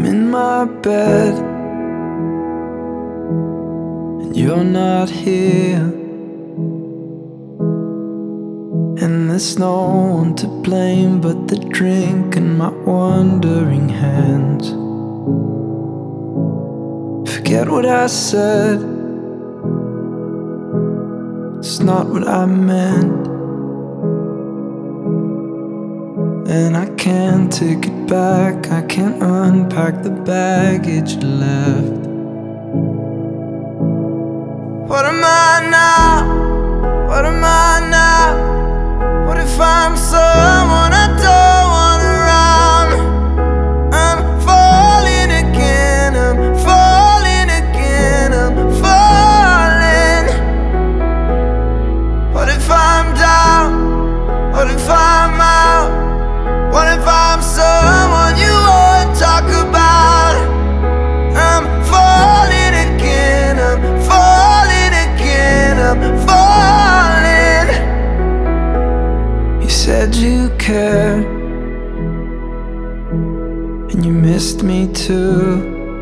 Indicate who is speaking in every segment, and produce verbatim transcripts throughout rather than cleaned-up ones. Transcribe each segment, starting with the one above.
Speaker 1: I'm in my bed and you're not here, and there's no one to blame but the drink and my wandering hands. Forget what I said, it's not what I meant, and I can't take it back. I can't unpack the baggage left. What am I now? What am I now? What if I'm someone I don't want around? I'm falling again, I'm falling again, I'm falling. What if I'm down? What if I'm out? What if I'm someone you won't talk about? I'm falling again, I'm falling again, I'm falling. You said you care, and you missed me too,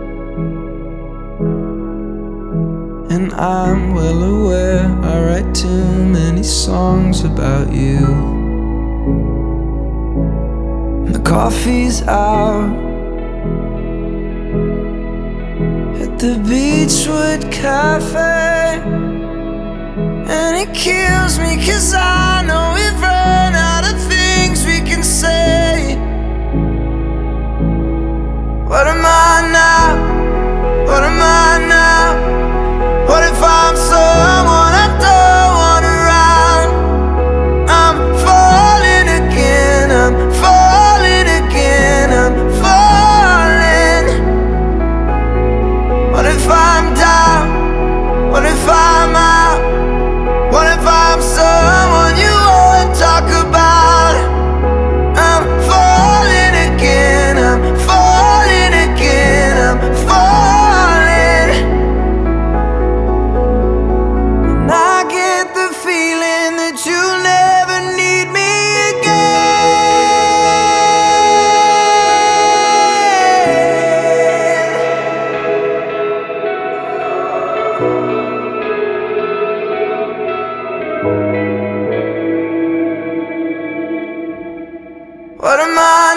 Speaker 1: and I'm well aware I write too many songs about you. The coffee's out at the Beachwood Cafe, and it kills me 'cause I know we've run out of things we can say. What am I now? What am I now? What if I'm someone I don't want around? I'm falling again, I'm falling again, I'm falling. What if I'm down? What if I'm out? What if I'm someone you won't talk about? I'm falling again, I'm falling again, I'm falling. And I get the feeling that you'll never need me again. What am I?